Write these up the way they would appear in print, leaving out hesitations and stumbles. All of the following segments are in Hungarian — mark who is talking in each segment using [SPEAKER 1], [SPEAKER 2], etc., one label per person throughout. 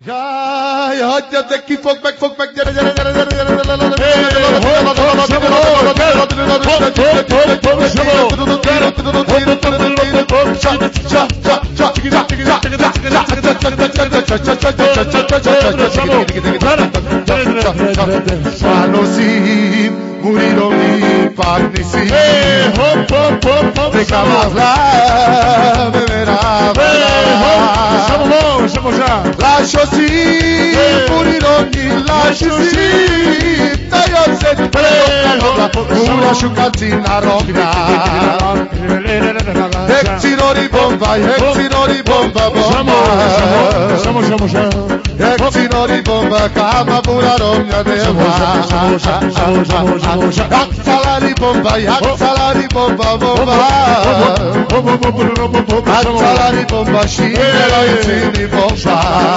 [SPEAKER 1] Jaj, hagyjad, de ki fog meg, gyere, Fanosim, muriromi, pagnisim, Precamazla, bemerava, Lasciasi, muriromi, lasciasi, Tagliose, una sciucazzina robbia, Hexinori bomba, Hexinori bomba, kama pura romja deva, Salari bomba, Salari bomba, scinela insieme bomba,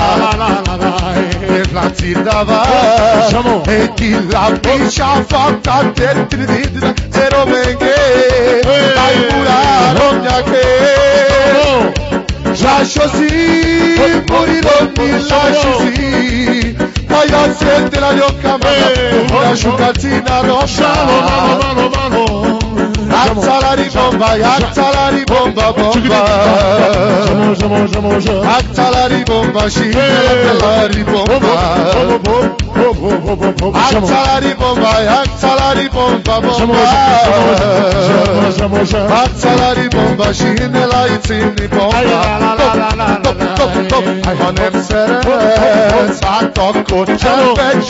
[SPEAKER 1] e la zidava, e chi la piscia fatta dentro di zero menghe, dai pura romja che, lasciasi, morirò mi lasciasi, poi a sente la gnocca una asciugazzina rossa, Salari bomba, Salari bomba, Salari bomba, Salari bomba, scinela insieme bomba, hanem szeret, áttakot csempet,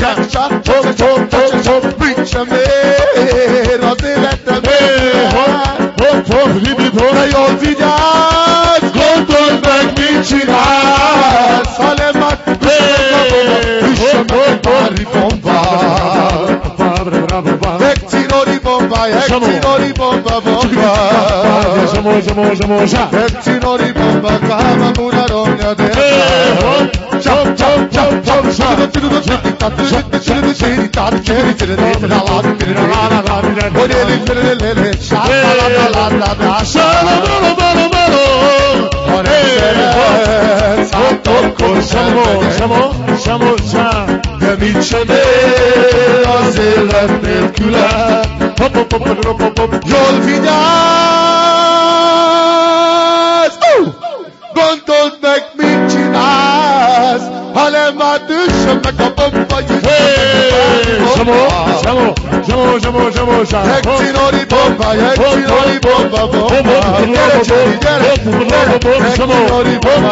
[SPEAKER 1] mit sem ér az életemért. De jól vigyázz, gondold meg, mit csinálsz, hanem már üssem meg a pári bombát. Hexinori bomba, Hexinori bomba, kama pura romja deva. De mit sem ér az élet nélküle, jól vigyázz, gondold meg, mit csinálsz, hanem már üssem meg a bomba. Hexinori bomba, Hexinori bomba, gyere, Hexinori bomba,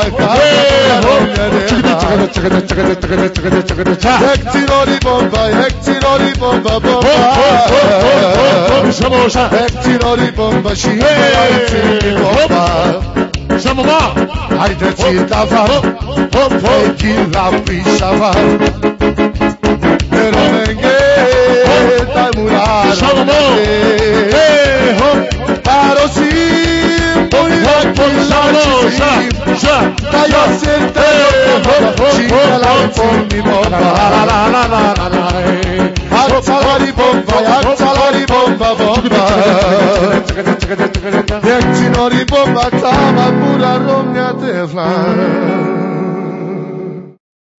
[SPEAKER 1] Hexinori bomba, Hexinori bomba, scinela insieme bomba, haide țirtava, e chi la pisava, pero menghe, dai murare, parosim, morirà chi lascisim, dai a sente, scinela insieme bomba, Salari bomba, Hexinori bomba, kama pura romja deva.